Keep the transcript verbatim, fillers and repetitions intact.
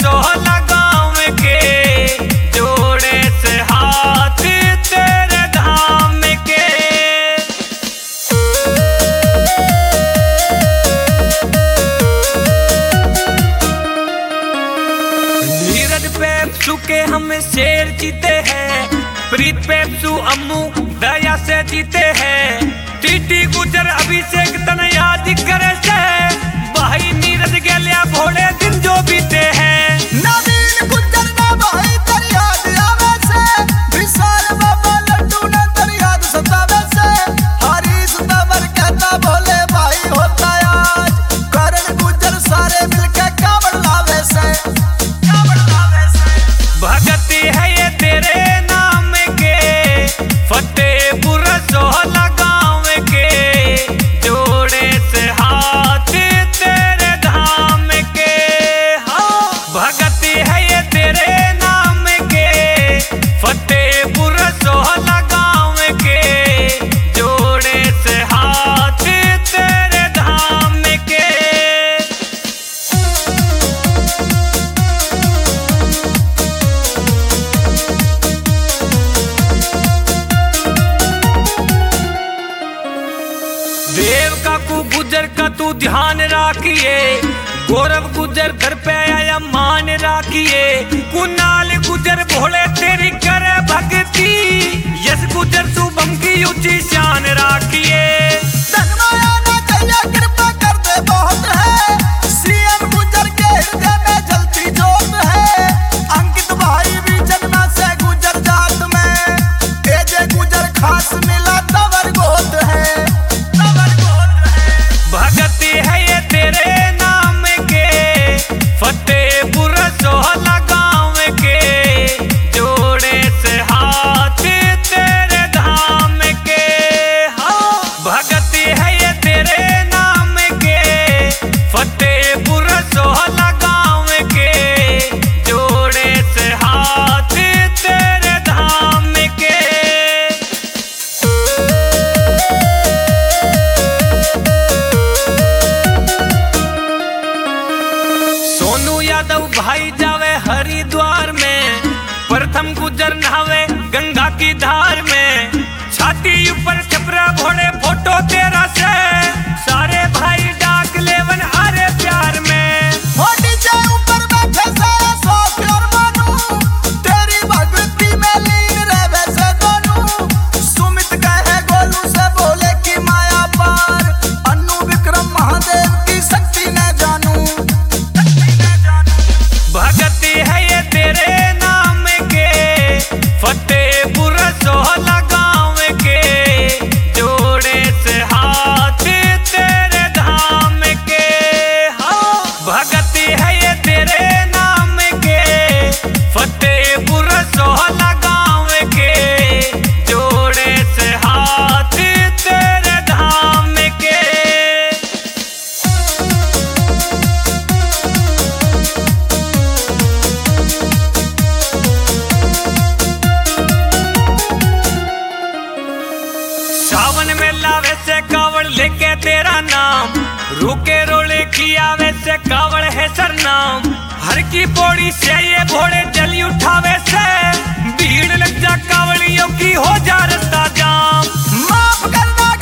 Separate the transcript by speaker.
Speaker 1: सोहला गाँव के जोड़े से हाथ तेरे धाम के। नीरज पेप्सू के हम शेर जीते हैं, प्रीत पेप्सू अम्मू दया से जीते हैं। टीटी गुजर अभिषेक तन याद करे से, भाई नीरज गेलिया भोले दिन जो बीते हैं।
Speaker 2: नवीन गुजर ना भाई तेरी याद आवे से, विशाल बाबा लड्डू ने तेरी याद सतावे से। हरीश तंवर कहता भोले भाई होता आज, करण गुजर सारे मिलके कावड़ लावे से, कावड़ लावे से।
Speaker 1: भगती है ये तेरे नाम के, फतेहपुर सोहला गाँव के जोड़े से हाथ तेरे धाम के। हाँ भगती है ये तेरे नाम के, फतेहपुर सोहला गाँव के जोड़े से हाथ तेरे धाम के। देव का कु गुजर का तू ध्यान राखिए, गौरव गुजर घर पे आया मान राखिए। कुनाल गुजर भोले तेरी करे भक्ति, यस गुजर शुभम की ऊंची शान राखिए।
Speaker 2: धनमाया ना चाहिए कृपा कर दे बहुत है, सीएम गुजर के हृदय में जलती जोत है। अंकित भाई भी जन्मा से गुजर जात में, एजे गुजर खास मिला तवर गोद है, तवर गोद है।
Speaker 1: भगती है ये तेरे नाम के, फतेहपुर सोहला गाँव के जोड़े से हाथ तेरे धाम के। हाँ भगती है ये तेरे नाम के, फतेहपुर सोहला गाँव के जोड़े से हाथ तेरे धाम के। सोनू यादव भाई जावे हरिद्वार में, प्रथम गुजर नहावे गंगा की धार में। छाती ऊपर छपरा भोले फोटो तेरा से, सारे भाई डाक लेवन आरे प्यार में।
Speaker 2: होडी के ऊपर बैठे सारा शौक और मानू, तेरी भक्ति में लीन रहे से दोनों। सुमित कहे गोलू से बोले की माया पार, अन्नू विक्रम महादेव की शक्ति न जानू, शक्ति न जानू।
Speaker 1: भगती है ये तेरे नाम के, फतेहपुर सोहला गाँव के जोड़े से हाथ तेरे धाम के। हाँ भगती है ये तेरे नाम के, फतेहपुर सोहला गाँव के जोड़े से हाथ तेरे धाम के। सावन में लावे से कावड़ लेके तेरा नाम, रुके रोले किया वैसे कावड़ है सरनाम। हर की पौड़ी से ये भोले जली उठावे से, भीड़ लग जा कावड़ियों की हो जा रास्ता जाम।
Speaker 2: माफ करना